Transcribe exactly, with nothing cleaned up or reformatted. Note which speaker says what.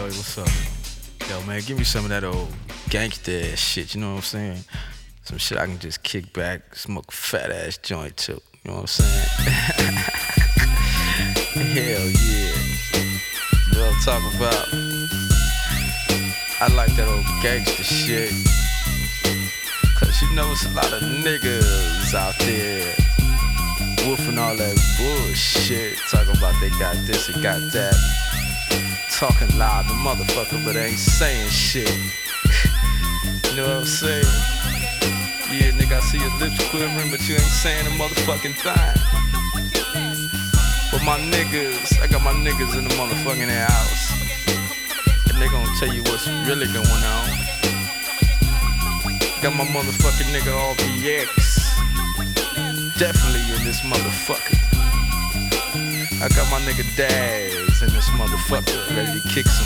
Speaker 1: boy, what's up? Yo, man, give me some of that old gangsta ass shit, you know what I'm saying? Some shit I can just kick back, smoke a fat ass joint too, you know what I'm saying? Hell yeah. You know what I'm talking about? I like that old gangsta shit. Cause you know it's a lot of niggas out there woofing all that bullshit, talking about they got this and got that, talking loud the motherfucker, but ain't saying shit. You know what I'm saying? Yeah, nigga, I see your lips quivering, but you ain't saying a motherfucking thing. But my niggas, I got my niggas in the motherfucking house, and they gonna tell you what's really going on. Got my motherfucking nigga R B X definitely in this motherfucker. I got my nigga Daz in this motherfucker, ready to kick some